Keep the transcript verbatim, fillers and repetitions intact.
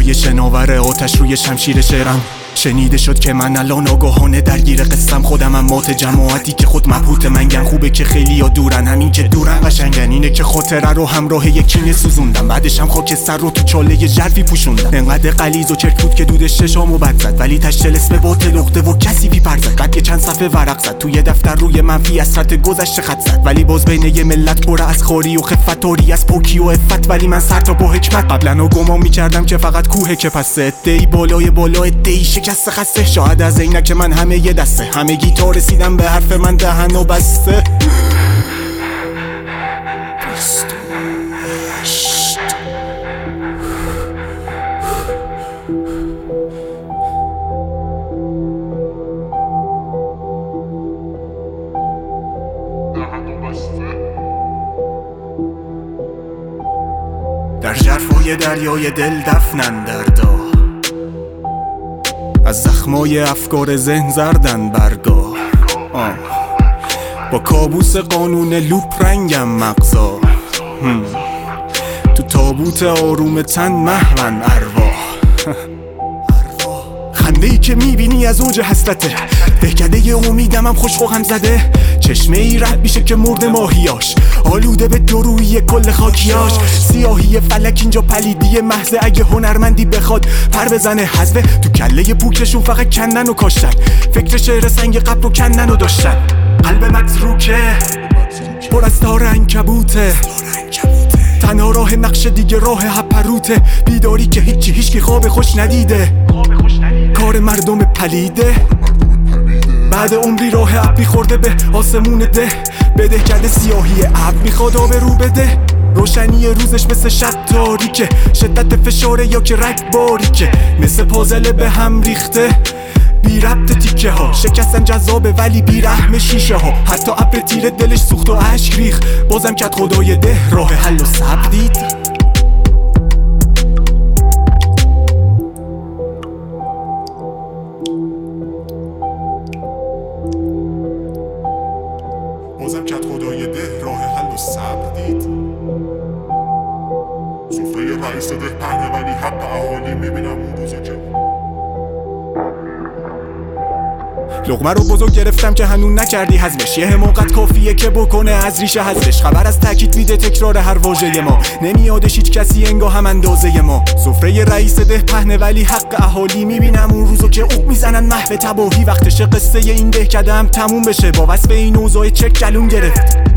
صدای شناور آتش روی شمشیر شعرم شنیده شد که من الان آگاهانه درگیر قصم خودمم مات جماعتی که خود مبهوت منگن. خوبه که خیلی ها دورن، همین که دورن قشنگن. اینه که خاطره رو همراه یک کینه سوزوندم، بعدش هم خاک سر رو تو چاله ژرفی پوشوندم. انقدر غلیظ و چرک بود که دود ششامو بد زد، ولی تش طلسم باطل لخته و کسی بی پر زد. بعد که چند صفحه ورق زد توی دفتر روی منفی اسرت گذشته خط زد، ولی باز بین یه ملت پر از خاری و خفت، طوری از پوکی و عفت، ولی من سر تا با حکمت. قبلا گمان می‌کردم که فقط کوه که پس ادعی بالای بالا ادعی شکست خسته. شاید از عینک من همه یه دسته، همه گیتا رسیدم به حرف من دهن و بسته. در ژرفای دریای دل دفنن دردا، از زخمای افکار ذهن زردن برگا. آه. با کابوس قانون لوپ رنگم مغزا، تو تابوت آروم تن محون ارواح. خنده‌ای که میبینی از اوج حسرته، دهکده امیدم هم خوش خوغم زده. چشمه ای رد میشه که مرد ماهیاش، آلوده به درویی کل خاکیاش. سیاهی فلک اینجا پلیدی محض، اگه هنرمندی بخواد پر بزنه حذفه. تو کله پوکشون فقط کندن و کاشتن، فکر شعر سنگ قبر رو کندن و داشتن. قلب متروکه پر از تار عنکبوته، تنها راه نقش دیگه راه هپروته. بیداری که هیچی هیچکی خواب خوش ندیده، کار مردم پلیده. بعد عمری راه ابری خورده به آسمون ده، بده کرده سیاهی ابر میخواد آب رو بده. روشنی روزش مثل شب تاریکه، شدت فشاره یا که رگ باریکه. مثل پازل به هم ریخته بی ربط تیکه ها، شکستن جذابه ولی بی رحم شیشه ها. حتی ابر تیر دلش سوخت و اشک ریخ، بازم کت خدای ده راه حل و صبر دید. بازم کت خدای ده راه حل و صبر دید. سفره رئیس ده پهنه ولی حق اهالی میبینم اون روزا که لقمه رو بزرگ گرفتم که هنون نکردی هضمش. یه حماقت کافیه که بکنه از ریشه حذفش. خبر از تاکید میده تکرار هر واژه ما، نمیادش هیچ کسی انگاه هم اندازه ما. سفره رئیس ده پهنه ولی حق اهالی میبینم اون روزو که اوق میزنن محو تباهی. وقتشه قصه این دهکده هم تموم بشه، با وصف این اوضاع چک جلوم گرفت.